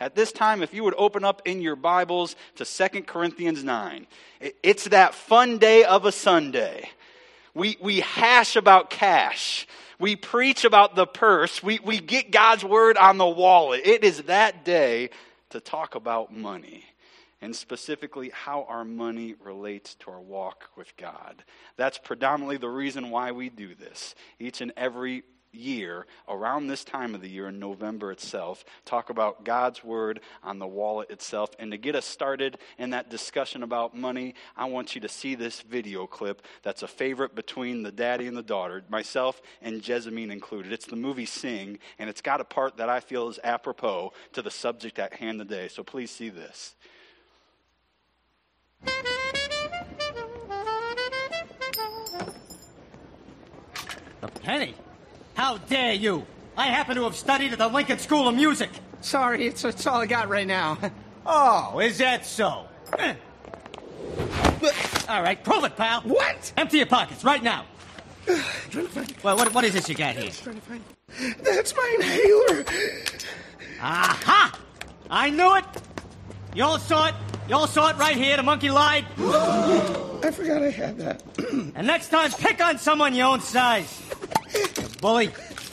At this time, if you would open up in your Bibles to 2 Corinthians 9. It's that fun day of a Sunday. We hash about cash. We preach about the purse. We get God's word on the wallet. It is that day to talk about money, and specifically how our money relates to our walk with God. That's predominantly the reason why we do this each and every year, around this time of the year in November itself, talk about God's word on the wallet itself. And to get us started in that discussion about money, I want you to see this video clip that's a favorite between the daddy and the daughter, myself and Jessamine included. It's the movie Sing, and it's got a part that I feel is apropos to the subject at hand today. So please see this. A penny? How dare you? I happen to have studied at the Lincoln School of Music. Sorry, it's all I got right now. Oh, is that so? All right, prove it, pal. What? Empty your pockets right now. Well, what is this you got here? That's my inhaler. Aha! I knew it. You all saw it. You all saw it right here. The monkey lied. I forgot I had that. And next time, pick on someone your own size. Bully.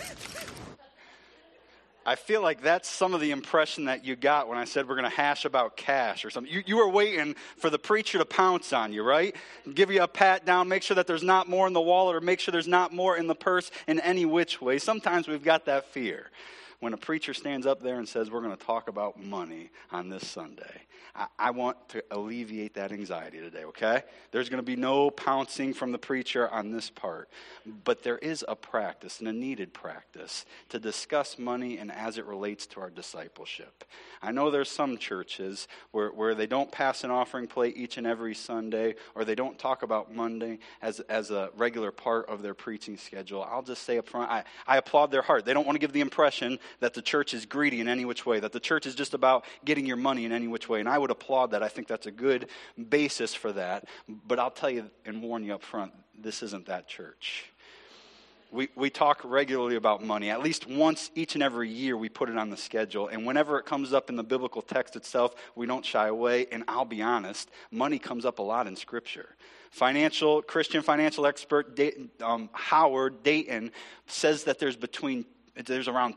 I feel like that's some of the impression that you got when I said we're going to hash about cash or something. You were waiting for the preacher to pounce on you, right? Give you a pat down, make sure that there's not more in the wallet, or make sure there's not more in the purse in any which way. Sometimes we've got that fear when a preacher stands up there and says we're going to talk about money on this Sunday. I want to alleviate that anxiety today, okay? There's going to be no pouncing from the preacher on this part. But there is a practice, and a needed practice, to discuss money and as it relates to our discipleship. I know there's some churches where they don't pass an offering plate each and every Sunday, or they don't talk about Monday as a regular part of their preaching schedule. I'll just say up front, I applaud their heart. They don't want to give the impression that the church is greedy in any which way, that the church is just about getting your money in any which way. And I would applaud that. I think that's a good basis for that. But I'll tell you and warn you up front, this isn't that church. We talk regularly about money. At least once each and every year we put it on the schedule. And whenever it comes up in the biblical text itself, we don't shy away. And I'll be honest, money comes up a lot in Scripture. Christian financial expert Howard Dayton says that there's around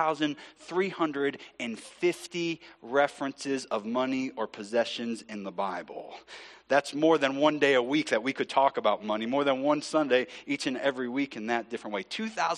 2,350 references of money or possessions in the Bible. That's more than one day a week that we could talk about money, more than one Sunday each and every week in that different way.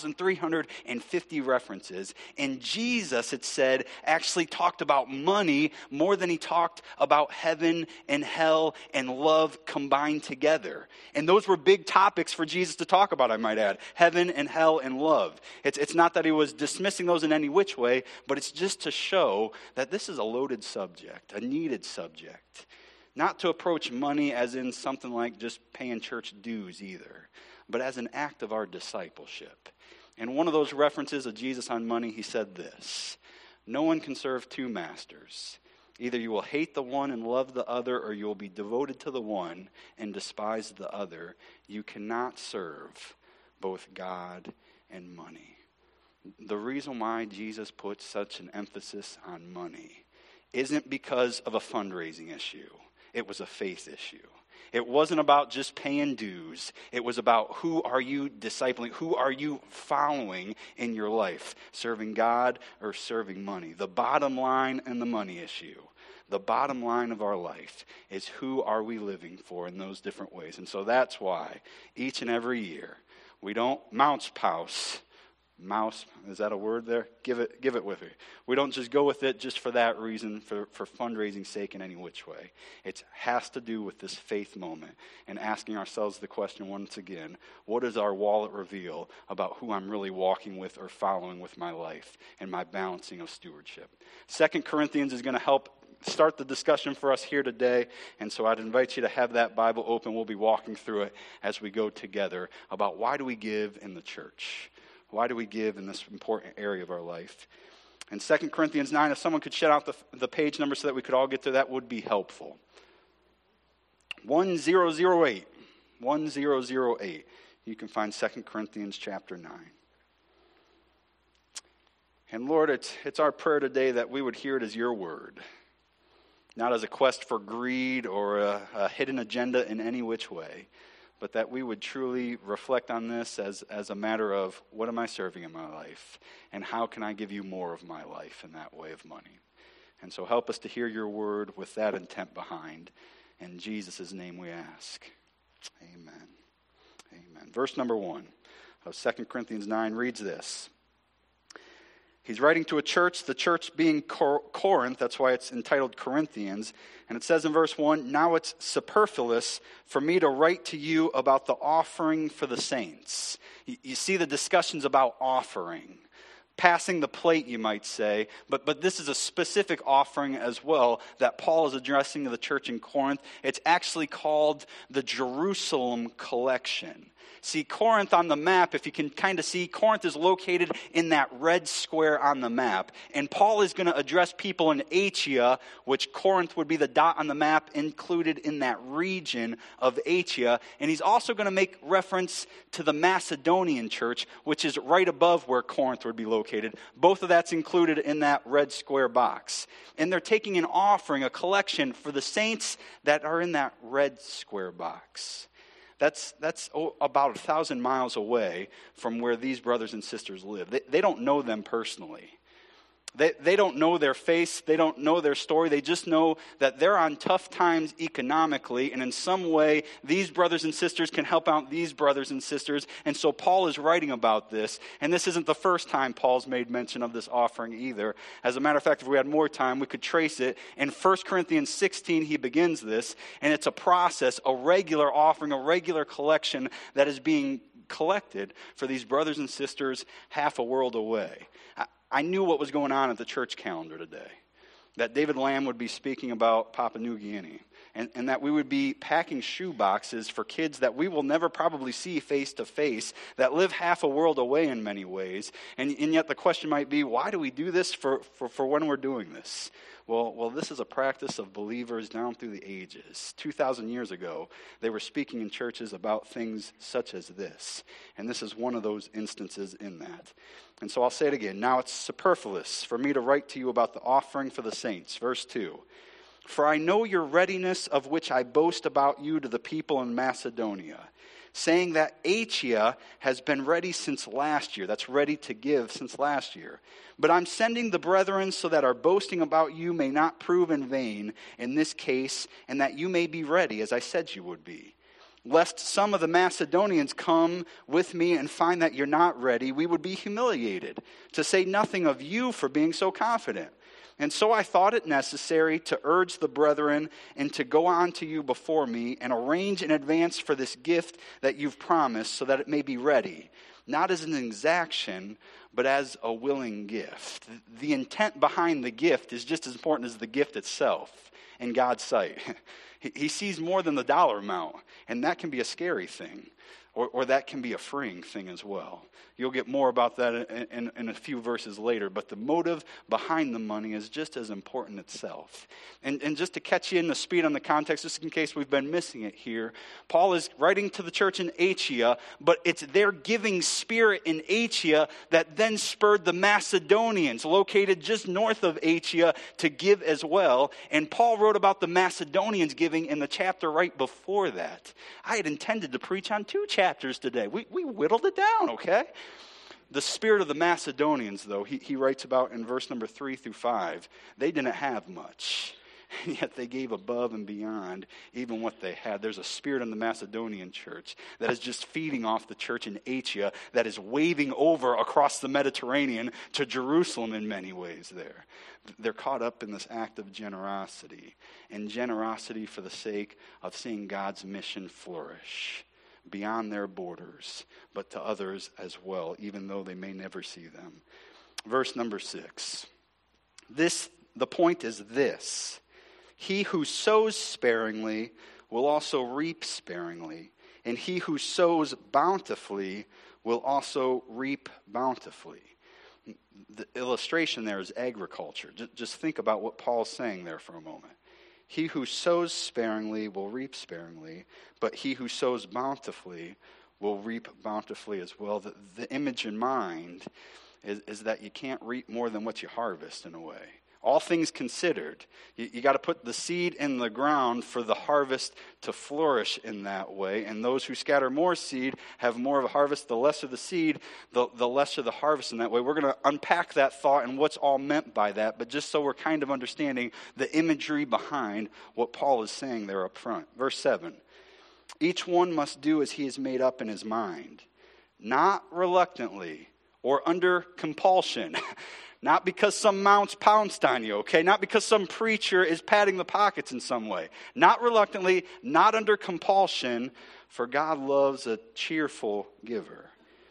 2,350 references. And Jesus, it said, actually talked about money more than he talked about heaven and hell and love combined together. And those were big topics for Jesus to talk about, I might add. Heaven and hell and love. It's not that he was dismissing those in any which way, but it's just to show that this is a loaded subject, a needed subject. Not to approach money as in something like just paying church dues either, but as an act of our discipleship. And one of those references of Jesus on money, he said this: no one can serve two masters. Either you will hate the one and love the other, or you will be devoted to the one and despise the other. You cannot serve both God and money. The reason why Jesus put such an emphasis on money isn't because of a fundraising issue. It was a faith issue. It wasn't about just paying dues. It was about who are you discipling? Who are you following in your life? Serving God or serving money? The bottom line in the money issue, the bottom line of our life is who are we living for in those different ways. And so that's why each and every year we don't mouse, is that a word there? Give it with me. We don't just go with it just for that reason, for fundraising sake in any which way. It has to do with this faith moment and asking ourselves the question once again, what does our wallet reveal about who I'm really walking with or following with my life and my balancing of stewardship? 2 Corinthians is going to help start the discussion for us here today, and so I'd invite you to have that Bible open. We'll be walking through it as we go together about why do we give in the church? Why do we give in this important area of our life? In 2 Corinthians 9, if someone could shout out the page number so that we could all get there, that would be helpful. 1008. 1008. You can find 2 Corinthians chapter 9. And Lord, it's our prayer today that we would hear it as your word, not as a quest for greed or a hidden agenda in any which way, but that we would truly reflect on this as a matter of what am I serving in my life, and how can I give you more of my life in that way of money. And so help us to hear your word with that intent behind. In Jesus' name we ask. Amen. Amen. Verse number 1 of 2 Corinthians 9 reads this. He's writing to a church, the church being Corinth, that's why it's entitled Corinthians. And it says in verse 1, now it's superfluous for me to write to you about the offering for the saints. You see the discussions about offering. Passing the plate, you might say, but this is a specific offering as well that Paul is addressing to the church in Corinth. It's actually called the Jerusalem collection. See, Corinth on the map, if you can kind of see, Corinth is located in that red square on the map. And Paul is going to address people in Achaia, which Corinth would be the dot on the map included in that region of Achaia. And he's also going to make reference to the Macedonian church, which is right above where Corinth would be located. Both of that's included in that red square box. And they're taking an offering, a collection for the saints that are in that red square box. That's about 1,000 miles away from where these brothers and sisters live. They don't know them personally. They don't know their face. They don't know their story. They just know that they're on tough times economically, and in some way, these brothers and sisters can help out these brothers and sisters. And so Paul is writing about this, and this isn't the first time Paul's made mention of this offering either. As a matter of fact, if we had more time, we could trace it. In 1 Corinthians 16, he begins this, and it's a process, a regular offering, a regular collection that is being collected for these brothers and sisters half a world away. I knew what was going on at the church calendar today, that David Lamb would be speaking about Papua New Guinea, and that we would be packing shoe boxes for kids that we will never probably see face to face, that live half a world away in many ways. And yet the question might be, why do we do this for when we're doing this? Well, this is a practice of believers down through the ages. 2,000 years ago, they were speaking in churches about things such as this. And this is one of those instances in that. And so I'll say it again. Now it's superfluous for me to write to you about the offering for the saints. Verse 2. For I know your readiness, of which I boast about you to the people in Macedonia, saying that Achaia has been ready since last year. That's ready to give since last year. But I'm sending the brethren so that our boasting about you may not prove in vain in this case, and that you may be ready, as I said you would be. Lest some of the Macedonians come with me and find that you're not ready, we would be humiliated, to say nothing of you for being so confident. And so I thought it necessary to urge the brethren and to go on to you before me and arrange in advance for this gift that you've promised, so that it may be ready, not as an exaction, but as a willing gift. The intent behind the gift is just as important as the gift itself in God's sight. He sees more than the dollar amount, and that can be a scary thing, or that can be a freeing thing as well. You'll get more about that in a few verses later, but the motive behind the money is just as important itself. And just to catch you in the speed on the context, just in case we've been missing it here, Paul is writing to the church in Achaia, but it's their giving spirit in Achaia that then spurred the Macedonians, located just north of Achaia, to give as well. And Paul wrote about the Macedonians giving in the chapter right before that. I had intended to preach on 2 chapters today. We whittled it down, okay? The spirit of the Macedonians, though, he writes about in verse number 3 through 5, they didn't have much, and yet they gave above and beyond even what they had. There's a spirit in the Macedonian church that is just feeding off the church in Achaia, that is waving over across the Mediterranean to Jerusalem in many ways there. They're caught up in this act of generosity, and generosity for the sake of seeing God's mission flourish beyond their borders, but to others as well, even though they may never see them. Verse number 6. The point is this: he who sows sparingly will also reap sparingly, and he who sows bountifully will also reap bountifully. The illustration there is agriculture. Just think about what Paul's saying there for a moment. He who sows sparingly will reap sparingly, but he who sows bountifully will reap bountifully as well. The image in mind is that you can't reap more than what you harvest in a way. All things considered, you got to put the seed in the ground for the harvest to flourish in that way. And those who scatter more seed have more of a harvest. The lesser the seed, the lesser the harvest in that way. We're going to unpack that thought and what's all meant by that. But just so we're kind of understanding the imagery behind what Paul is saying there up front. Verse 7. Each one must do as he has made up in his mind, not reluctantly or under compulsion. Not because some mount's pounced on you, okay? Not because some preacher is patting the pockets in some way. Not reluctantly, not under compulsion, for God loves a cheerful giver.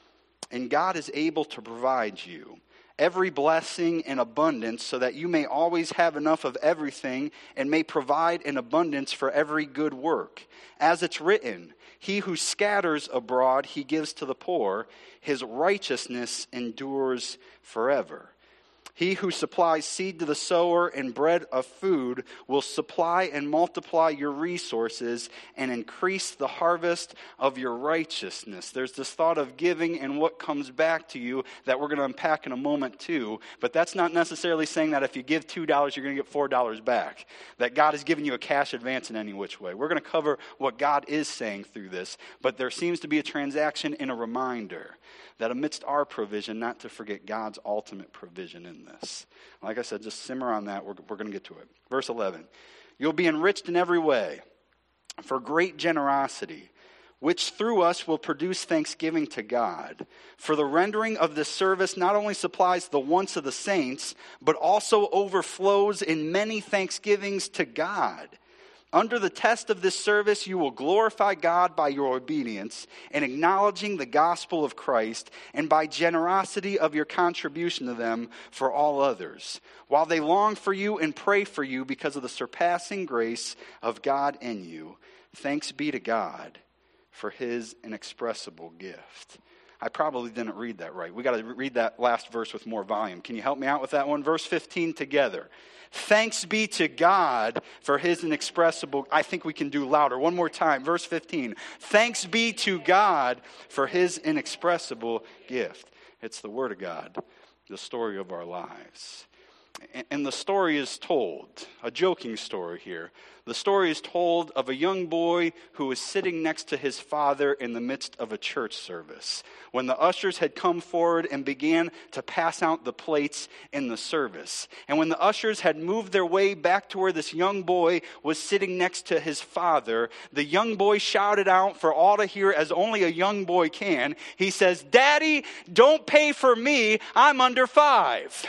And God is able to provide you every blessing in abundance so that you may always have enough of everything and may provide in abundance for every good work. As it's written, he who scatters abroad, he gives to the poor. His righteousness endures forever. He who supplies seed to the sower and bread of food will supply and multiply your resources and increase the harvest of your righteousness. There's this thought of giving and what comes back to you that we're going to unpack in a moment too. But that's not necessarily saying that if you give $2, you're going to get $4 back. That God is giving you a cash advance in any which way. We're going to cover what God is saying through this. But there seems to be a transaction and a reminder that amidst our provision, not to forget God's ultimate provision in this. Like I said, just simmer on that. We're going to get to it. Verse 11. You'll be enriched in every way for great generosity, which through us will produce thanksgiving to God. For the rendering of this service not only supplies the wants of the saints, but also overflows in many thanksgivings to God. Under the test of this service, you will glorify God by your obedience and acknowledging the gospel of Christ, and by generosity of your contribution to them for all others, while they long for you and pray for you because of the surpassing grace of God in you. Thanks be to God for his inexpressible gift. I probably didn't read that right. We got to read that last verse with more volume. Can you help me out with that one? Verse 15 together. Thanks be to God for his inexpressible. I think we can do louder. One more time. Verse 15. Thanks be to God for his inexpressible gift. It's the word of God, the story of our lives. And the story is told, a joking story here. The story is told of a young boy who was sitting next to his father in the midst of a church service, when the ushers had come forward and began to pass out the plates in the service. And when the ushers had moved their way back to where this young boy was sitting next to his father, the young boy shouted out for all to hear, as only a young boy can. He says, "Daddy, don't pay for me. I'm under 5.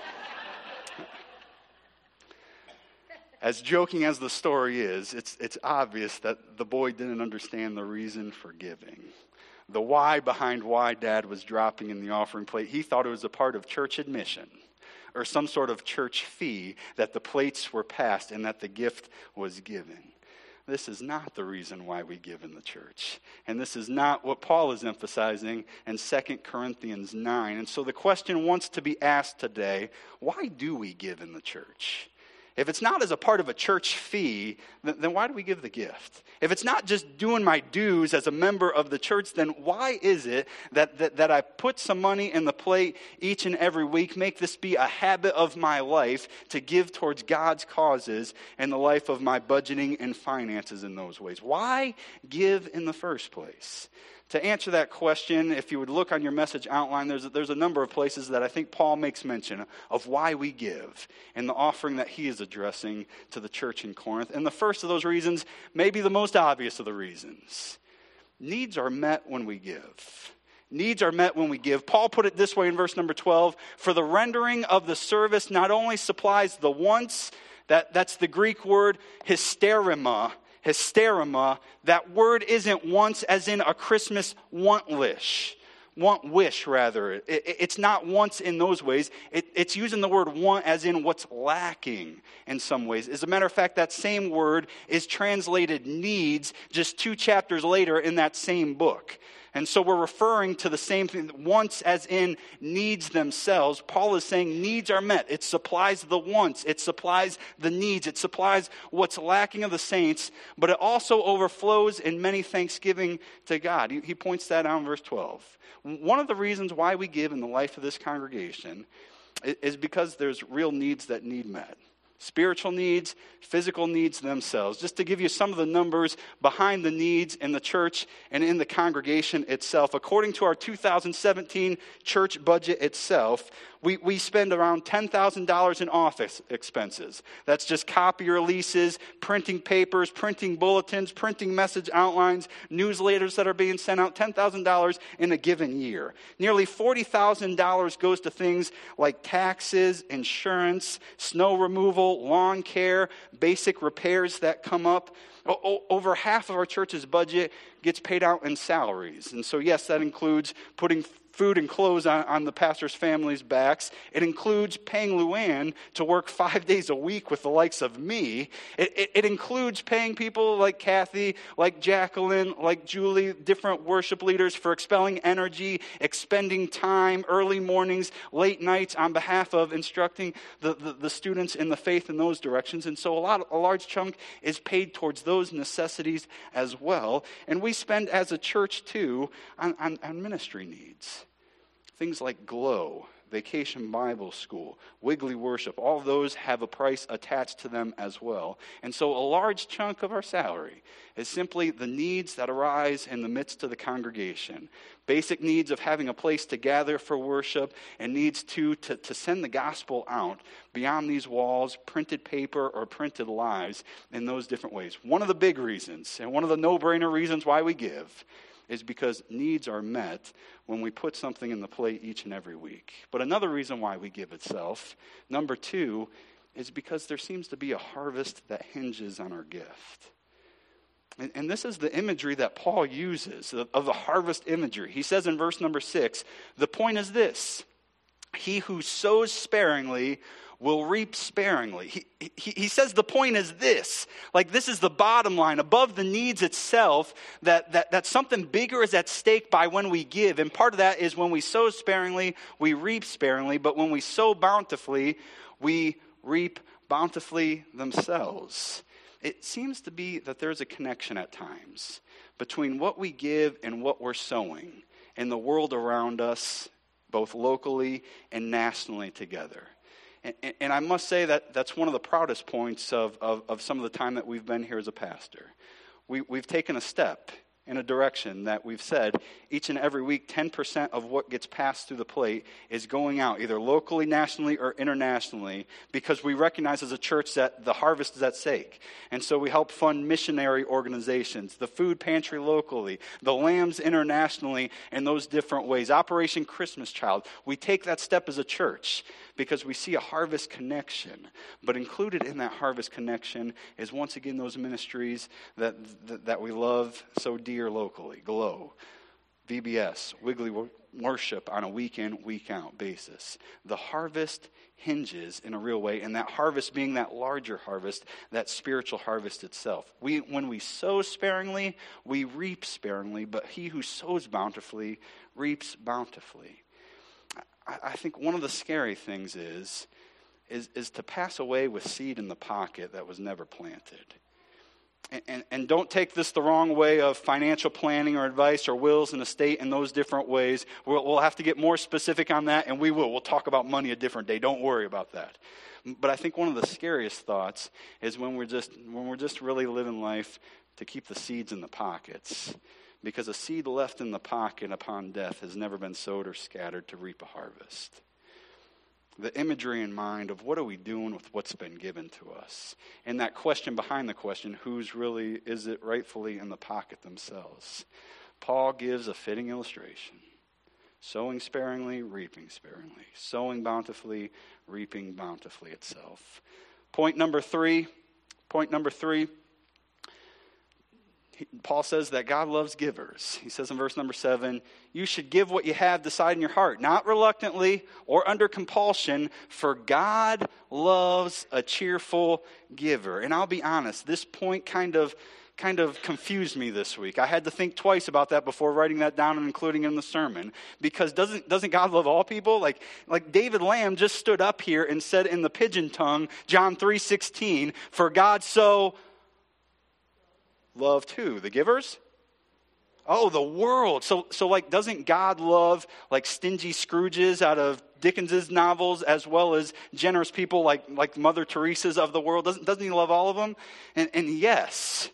As joking as the story is, it's obvious that the boy didn't understand the reason for giving. The why behind why Dad was dropping in the offering plate. He thought it was a part of church admission or some sort of church fee that the plates were passed and that the gift was given. This is not the reason why we give in the church. And this is not what Paul is emphasizing in 2 Corinthians 9. And so the question wants to be asked today, why do we give in the church? If it's not as a part of a church fee, then why do we give the gift? If it's not just doing my dues as a member of the church, then why is it that I put some money in the plate each and every week, make this be a habit of my life to give towards God's causes and the life of my budgeting and finances in those ways? Why give in the first place? To answer that question, if you would look on your message outline, there's a number of places that I think Paul makes mention of why we give and the offering that he is addressing to the church in Corinth. And the first of those reasons, maybe the most obvious of the reasons, needs are met when we give. Needs are met when we give. Paul put it this way in verse number 12, for the rendering of the service not only supplies the wants, that's the Greek word hysterema. Hysterema, that word isn't wants as in a Christmas want wish rather. It's not wants in those ways. It's using the word want as in what's lacking in some ways. As a matter of fact, that same word is translated needs just 2 chapters later in that same book. And so we're referring to the same thing, wants as in needs themselves. Paul is saying needs are met. It supplies the wants. It supplies the needs. It supplies what's lacking of the saints, but it also overflows in many thanksgiving to God. He points that out in verse 12. One of the reasons why we give in the life of this congregation is because there's real needs that need met. Spiritual needs, physical needs themselves. Just to give you some of the numbers behind the needs in the church and in the congregation itself. According to our 2017 church budget itself, we spend around $10,000 in office expenses. That's just copier leases, printing papers, printing bulletins, printing message outlines, newsletters that are being sent out, $10,000 in a given year. Nearly $40,000 goes to things like taxes, insurance, snow removal, lawn care, basic repairs that come up. Over half of our church's budget gets paid out in salaries. And so, yes, that includes putting food and clothes on the pastor's family's backs. It includes paying Luann to work 5 days a week with the likes of me. It includes paying people like Kathy, like Jacqueline, like Julie, different worship leaders for expelling energy, expending time, early mornings, late nights on behalf of instructing the students in the faith in those directions. And so a large chunk is paid towards those necessities as well. And we spend as a church too on ministry needs. Things like GLOW, Vacation Bible School, Wiggly Worship, all of those have a price attached to them as well. And so a large chunk of our salary is simply the needs that arise in the midst of the congregation. Basic needs of having a place to gather for worship, and needs to send the gospel out beyond these walls, printed paper or printed lives in those different ways. One of the big reasons, and one of the no-brainer reasons why we give, is because needs are met when we put something in the plate each and every week. But another reason why we give itself, number two, is because there seems to be a harvest that hinges on our gift. And this is the imagery that Paul uses, of the harvest imagery. He says in verse number 6, the point is this: he who sows sparingly will reap sparingly. He says the point is this, like this is the bottom line, above the needs itself, that something bigger is at stake by when we give. And part of that is when we sow sparingly, we reap sparingly, but when we sow bountifully, we reap bountifully themselves. It seems to be that there's a connection at times between what we give and what we're sowing in the world around us, both locally and nationally together. And I must say that that's one of the proudest points of some of the time that we've been here as a pastor. We've taken a step in a direction that we've said each and every week 10% of what gets passed through the plate is going out, either locally, nationally, or internationally, because we recognize as a church that the harvest is at stake. And so we help fund missionary organizations, the food pantry locally, the Lambs internationally, in those different ways. Operation Christmas Child. We take that step as a church because we see a harvest connection. But included in that harvest connection is once again those ministries that we love so dear locally. GLOW, VBS, Wiggly Worship on a week in, week out basis. The harvest hinges in a real way, and that harvest being that larger harvest, that spiritual harvest itself. When we sow sparingly, we reap sparingly, but he who sows bountifully reaps bountifully. I think one of the scary things is to pass away with seed in the pocket that was never planted. And don't take this the wrong way of financial planning or advice or wills and estate in those different ways. We'll have to get more specific on that, and we will. We'll talk about money a different day. Don't worry about that. But I think one of the scariest thoughts is when we're just really living life to keep the seeds in the pockets. Because a seed left in the pocket upon death has never been sowed or scattered to reap a harvest. The imagery in mind of what are we doing with what's been given to us? And that question behind the question, is it rightfully in the pocket themselves? Paul gives a fitting illustration. Sowing sparingly, reaping sparingly. Sowing bountifully, reaping bountifully itself. Point number three. Paul says that God loves givers. He says in verse number 7, you should give what you have decided in your heart, not reluctantly or under compulsion, for God loves a cheerful giver. And I'll be honest, this point kind of confused me this week. I had to think twice about that before writing that down and including it in the sermon. Because doesn't God love all people? Like David Lamb just stood up here and said in the pigeon tongue, John 3:16, for God so loved who? The givers? Oh, the world. So like, doesn't God love like stingy Scrooges out of Dickens's novels, as well as generous people like Mother Teresa's of the world? Doesn't he love all of them? And yes.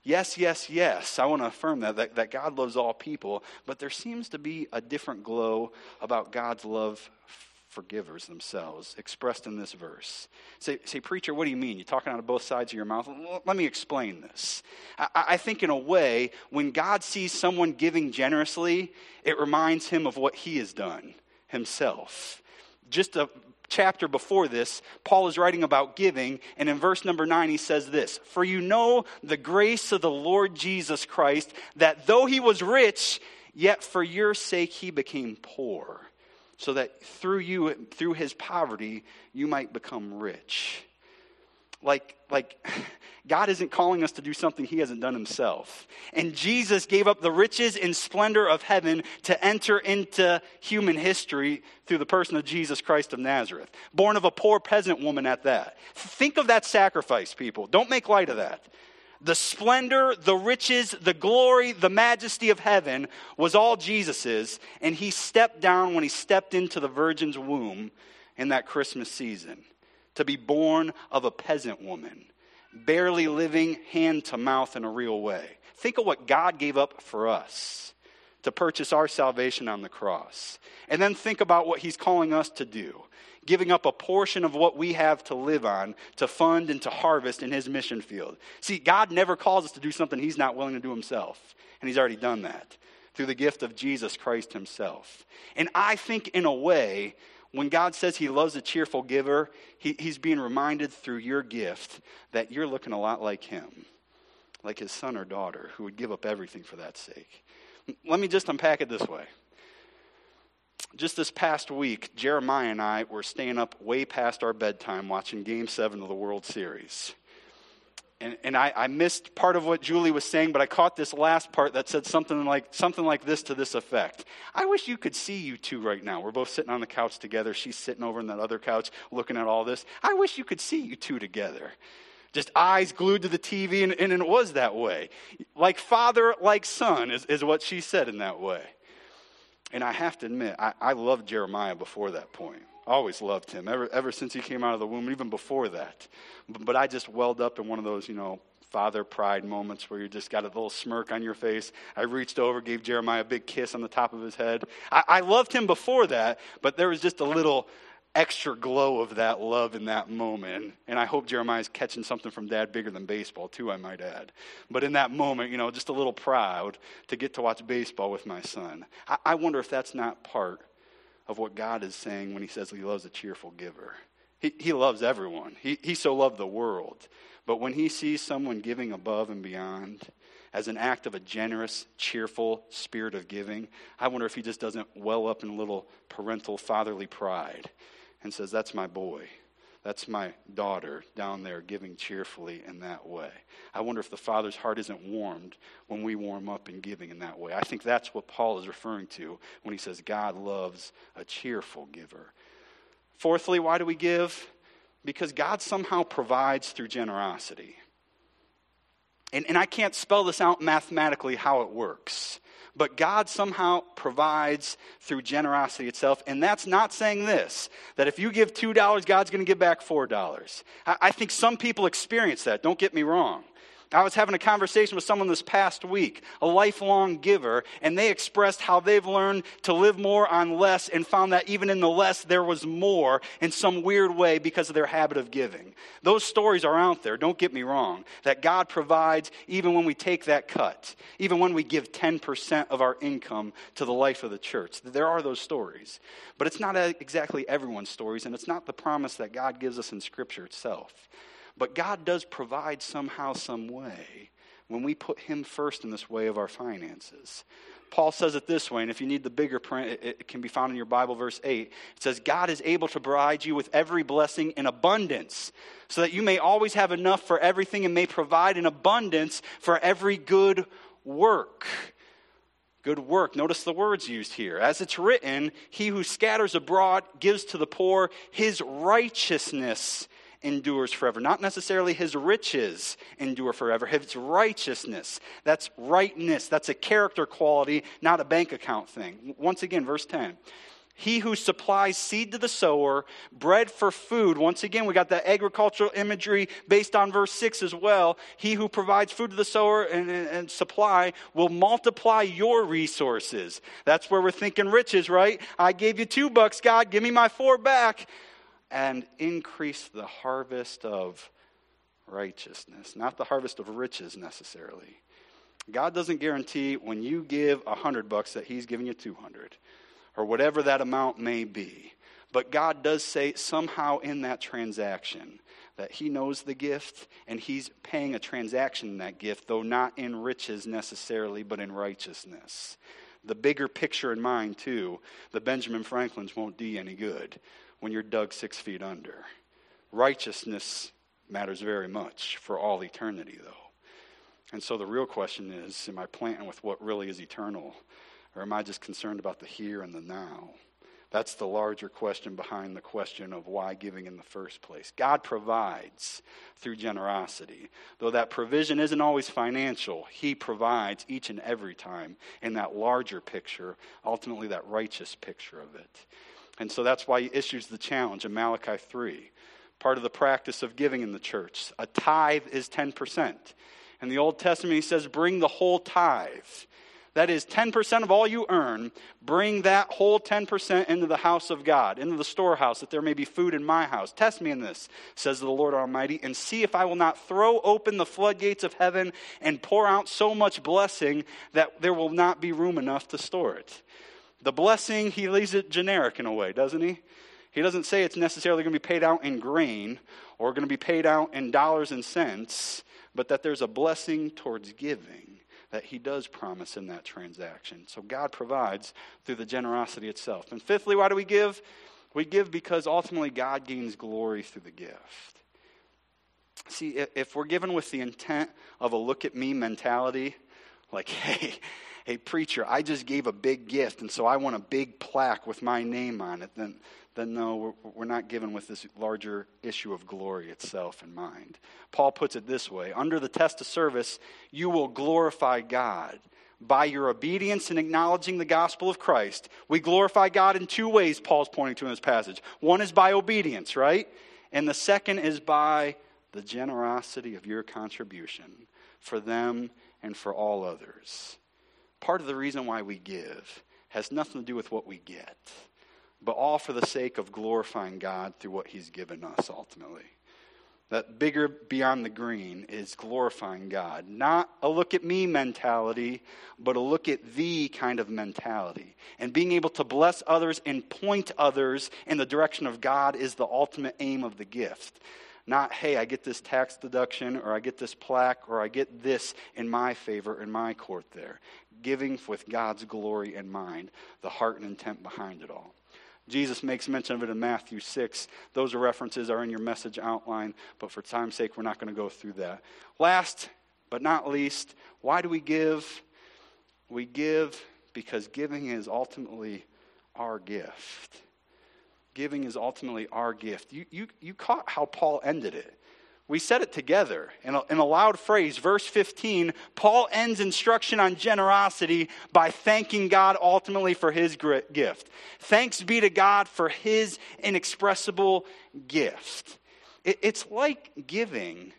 I want to affirm that God loves all people, but there seems to be a different glow about God's love for givers themselves, expressed in this verse. Say, preacher, what do you mean? You're talking out of both sides of your mouth? Well, let me explain this. I think in a way, when God sees someone giving generously, it reminds him of what he has done himself. Just a chapter before this, Paul is writing about giving, and in verse number 9 he says this, for you know the grace of the Lord Jesus Christ, that though he was rich, yet for your sake he became poor, so that through his poverty, you might become rich. Like God isn't calling us to do something he hasn't done himself. And Jesus gave up the riches and splendor of heaven to enter into human history through the person of Jesus Christ of Nazareth, born of a poor peasant woman at that. Think of that sacrifice, people. Don't make light of that. The splendor, the riches, the glory, the majesty of heaven was all Jesus's, and he stepped down when he stepped into the virgin's womb in that Christmas season to be born of a peasant woman, barely living hand to mouth in a real way. Think of what God gave up for us to purchase our salvation on the cross. And then think about what he's calling us to do, giving up a portion of what we have to live on to fund and to harvest in his mission field. See, God never calls us to do something he's not willing to do himself. And he's already done that through the gift of Jesus Christ himself. And I think in a way, when God says he loves a cheerful giver, he's being reminded through your gift that you're looking a lot like him, like his son or daughter who would give up everything for that sake. Let me just unpack it this way. Just this past week, Jeremiah and I were staying up way past our bedtime watching Game 7 of the World Series. And I missed part of what Julie was saying, but I caught this last part that said something like this to this effect. I wish you could see you two right now. We're both sitting on the couch together. She's sitting over in that other couch looking at all this. I wish you could see you two together. Just eyes glued to the TV, and it was that way. Like father, like son is what she said in that way. And I have to admit, I loved Jeremiah before that point. I always loved him, ever since he came out of the womb, even before that. But I just welled up in one of those, father pride moments where you just got a little smirk on your face. I reached over, gave Jeremiah a big kiss on the top of his head. I loved him before that, but there was just a little extra glow of that love in that moment. And I hope Jeremiah's catching something from Dad bigger than baseball, too, I might add. But in that moment, just a little proud to get to watch baseball with my son. I wonder if that's not part of what God is saying when he says he loves a cheerful giver. He loves everyone. He so loved the world. But when he sees someone giving above and beyond as an act of a generous, cheerful spirit of giving, I wonder if he just doesn't well up in a little parental fatherly pride and says, that's my boy. That's my daughter down there giving cheerfully in that way. I wonder if the Father's heart isn't warmed when we warm up in giving in that way. I think that's what Paul is referring to when he says God loves a cheerful giver. Fourthly, why do we give? Because God somehow provides through generosity. And I can't spell this out mathematically how it works. But God somehow provides through generosity itself. And that's not saying this, that if you give $2, God's going to give back $4. I think some people experience that. Don't get me wrong. I was having a conversation with someone this past week, a lifelong giver, and they expressed how they've learned to live more on less and found that even in the less there was more in some weird way because of their habit of giving. Those stories are out there, don't get me wrong, that God provides even when we take that cut, even when we give 10% of our income to the life of the church. There are those stories. But it's not exactly everyone's stories, and it's not the promise that God gives us in Scripture itself. But God does provide somehow, some way, when we put him first in this way of our finances. Paul says it this way, and if you need the bigger print, it can be found in your Bible, verse 8. It says, God is able to provide you with every blessing in abundance, so that you may always have enough for everything and may provide in abundance for every good work. Good work. Notice the words used here. As it's written, he who scatters abroad gives to the poor, his righteousness endures forever. Not necessarily his riches endure forever. His righteousness. That's rightness. That's a character quality, not a bank account thing. Once again, verse 10. He who supplies seed to the sower, bread for food. Once again, we got that agricultural imagery based on verse 6 as well. He who provides food to the sower and supply will multiply your resources. That's where we're thinking riches, right? I gave you $2, God. Give me my 4 back. And increase the harvest of righteousness. Not the harvest of riches necessarily. God doesn't guarantee when you give $100 that he's giving you 200. Or whatever that amount may be. But God does say somehow in that transaction that he knows the gift and he's paying a transaction in that gift, though not in riches necessarily, but in righteousness. The bigger picture in mind too, the Benjamin Franklins won't do you any good when you're dug 6 feet under. Righteousness matters very much for all eternity though. And so the real question is, am I planting with what really is eternal? Or am I just concerned about the here and the now? That's the larger question behind the question of why giving in the first place. God provides through generosity. Though that provision isn't always financial, he provides each and every time in that larger picture, ultimately that righteous picture of it. And so that's why he issues the challenge in Malachi 3. Part of the practice of giving in the church. A tithe is 10%. In the Old Testament he says, bring the whole tithe. That is 10% of all you earn. Bring that whole 10% into the house of God, into the storehouse, that there may be food in my house. Test me in this, says the Lord Almighty, and see if I will not throw open the floodgates of heaven and pour out so much blessing that there will not be room enough to store it. The blessing, he leaves it generic in a way, doesn't he? He doesn't say it's necessarily going to be paid out in grain or going to be paid out in dollars and cents, but that there's a blessing towards giving that he does promise in that transaction. So God provides through the generosity itself. And fifthly, why do we give? We give because ultimately God gains glory through the gift. See, if we're given with the intent of a look at me mentality, like, hey, preacher, I just gave a big gift, and so I want a big plaque with my name on it, then no, we're not given with this larger issue of glory itself in mind. Paul puts it this way: under the test of service, you will glorify God. By your obedience and acknowledging the gospel of Christ. We glorify God in 2 ways, Paul's pointing to in this passage. One is by obedience, right? And the second is by the generosity of your contribution for them and for all others. Part of the reason why we give has nothing to do with what we get, but all for the sake of glorifying God through what he's given us ultimately. That bigger beyond the green is glorifying God. Not a look at me mentality, but a look at thee kind of mentality. And being able to bless others and point others in the direction of God is the ultimate aim of the gift. Not, hey, I get this tax deduction, or I get this plaque, or I get this in my favor, in my court there. Giving with God's glory in mind, the heart and intent behind it all. Jesus makes mention of it in Matthew 6. Those references are in your message outline, but for time's sake, we're not going to go through that. Last but not least, why do we give? We give because giving is ultimately our gift. Giving is ultimately our gift. You caught how Paul ended it. We said it together in a loud phrase. Verse 15, Paul ends instruction on generosity by thanking God ultimately for his gift. Thanks be to God for his inexpressible gift. It's like giving,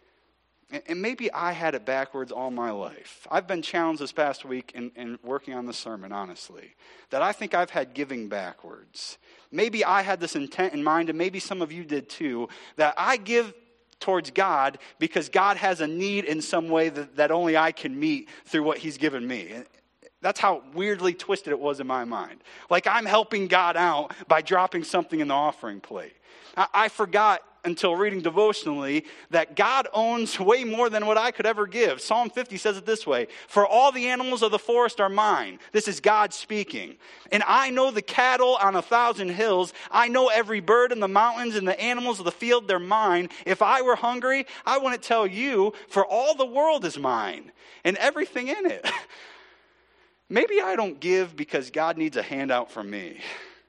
and maybe I had it backwards all my life. I've been challenged this past week in working on the sermon, honestly, that I think I've had giving backwards. Maybe I had this intent in mind, and maybe some of you did too, that I give towards God because God has a need in some way that only I can meet through what he's given me. That's how weirdly twisted it was in my mind. Like I'm helping God out by dropping something in the offering plate. I forgot until reading devotionally that God owns way more than what I could ever give. Psalm 50 says it this way, "For all the animals of the forest are mine." This is God speaking. "And I know the cattle on 1,000 hills. I know every bird in the mountains and the animals of the field, they're mine. If I were hungry, I wouldn't tell you, for all the world is mine and everything in it." Maybe I don't give because God needs a handout from me.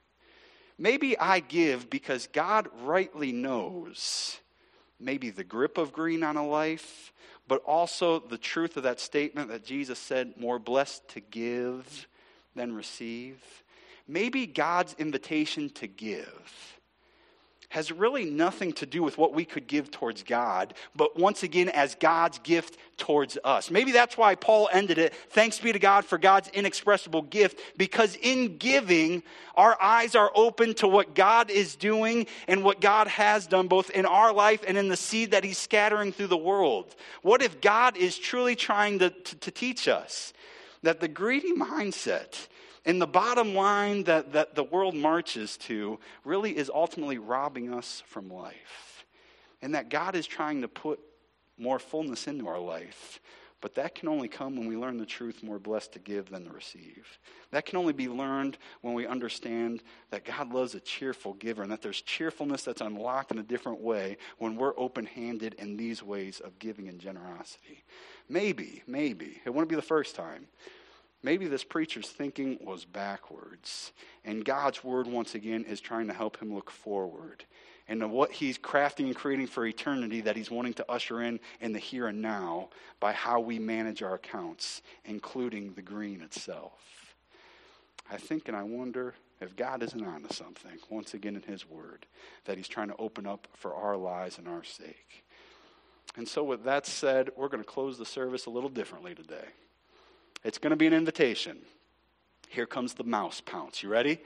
Maybe I give because God rightly knows maybe the grip of green on a life, but also the truth of that statement that Jesus said, more blessed to give than receive. Maybe God's invitation to give has really nothing to do with what we could give towards God, but once again as God's gift towards us. Maybe that's why Paul ended it, "Thanks be to God for God's inexpressible gift," because in giving, our eyes are open to what God is doing and what God has done both in our life and in the seed that he's scattering through the world. What if God is truly trying to teach us that the greedy mindset and the bottom line that the world marches to really is ultimately robbing us from life? And that God is trying to put more fullness into our life. But that can only come when we learn the truth, more blessed to give than to receive. That can only be learned when we understand that God loves a cheerful giver and that there's cheerfulness that's unlocked in a different way when we're open-handed in these ways of giving and generosity. Maybe, it wouldn't be the first time. Maybe this preacher's thinking was backwards, and God's word once again is trying to help him look forward and to what he's crafting and creating for eternity that he's wanting to usher in the here and now by how we manage our accounts, including the green itself. I think and I wonder if God isn't onto something, once again in his word, that he's trying to open up for our lives and our sake. And so with that said, we're going to close the service a little differently today. It's going to be an invitation. Here comes the mouse pounce. You ready?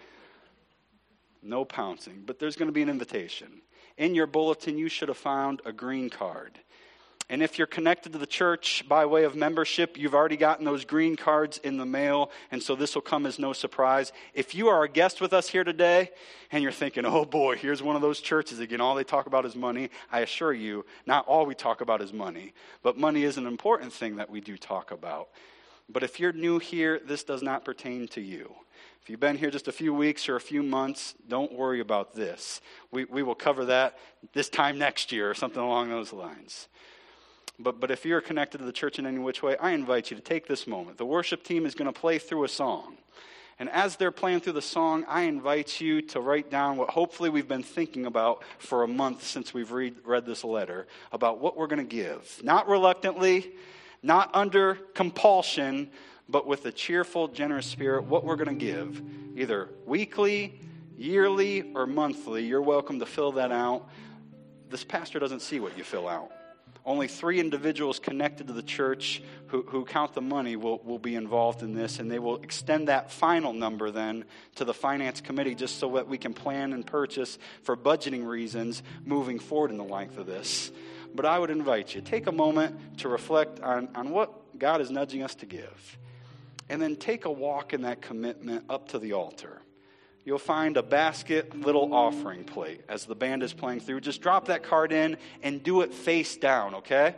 No pouncing, but there's going to be an invitation. In your bulletin, you should have found a green card. And if you're connected to the church by way of membership, you've already gotten those green cards in the mail, and so this will come as no surprise. If you are a guest with us here today, and you're thinking, "Oh boy, here's one of those churches again, all they talk about is money," I assure you, not all we talk about is money. But money is an important thing that we do talk about. But if you're new here, this does not pertain to you. If you've been here just a few weeks or a few months, don't worry about this. We will cover that this time next year or something along those lines. But if you're connected to the church in any which way, I invite you to take this moment. The worship team is going to play through a song. And as they're playing through the song, I invite you to write down what hopefully we've been thinking about for a month since we've read this letter, about what we're going to give. Not reluctantly, not under compulsion, but with a cheerful, generous spirit, what we're going to give. Either weekly, yearly, or monthly. You're welcome to fill that out. This pastor doesn't see what you fill out. Only 3 individuals connected to the church who count the money will be involved in this, and they will extend that final number then to the finance committee just so that we can plan and purchase for budgeting reasons moving forward in the length of this. But I would invite you, take a moment to reflect on what God is nudging us to give. And then take a walk in that commitment up to the altar. You'll find a basket little offering plate as the band is playing through. Just drop that card in and do it face down, okay?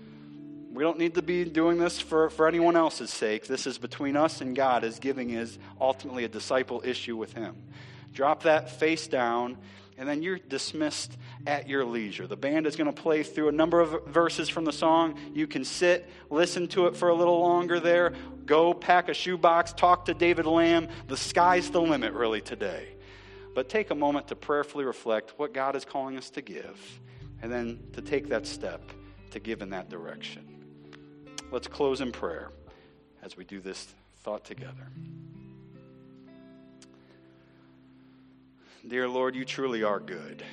We don't need to be doing this for anyone else's sake. This is between us and God, as giving is ultimately a disciple issue with him. Drop that face down, and then you're dismissed at your leisure. The band is going to play through a number of verses from the song. You can sit, listen to it for a little longer there. Go pack a shoebox, talk to David Lamb. The sky's the limit really today. But take a moment to prayerfully reflect what God is calling us to give, and then to take that step to give in that direction. Let's close in prayer as we do this thought together. Dear Lord, you truly are good.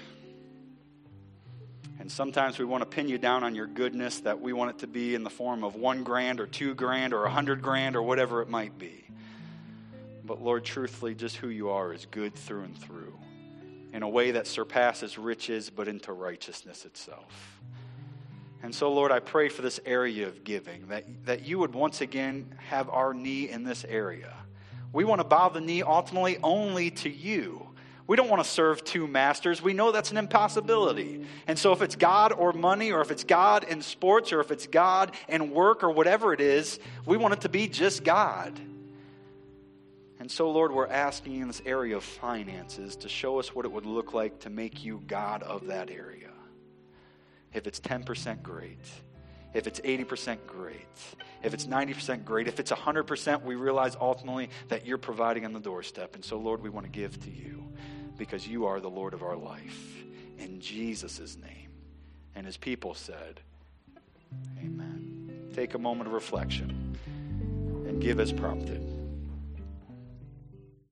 And sometimes we want to pin you down on your goodness, that we want it to be in the form of $1,000 or $2,000 or $100,000 or whatever it might be. But Lord, truthfully, just who you are is good through and through, in a way that surpasses riches, but into righteousness itself. And so, Lord, I pray for this area of giving, that you would once again have our knee in this area. We want to bow the knee ultimately only to you. We don't want to serve two masters. We know that's an impossibility. And so if it's God or money, or if it's God and sports, or if it's God and work, or whatever it is, we want it to be just God. And so, Lord, we're asking you in this area of finances to show us what it would look like to make you God of that area. If it's 10%, great. If it's 80%, great. If it's 90%, great. If it's 100%, we realize ultimately that you're providing on the doorstep. And so, Lord, we want to give to you because you are the Lord of our life. In Jesus' name. And his people said, amen. Take a moment of reflection and give as prompted.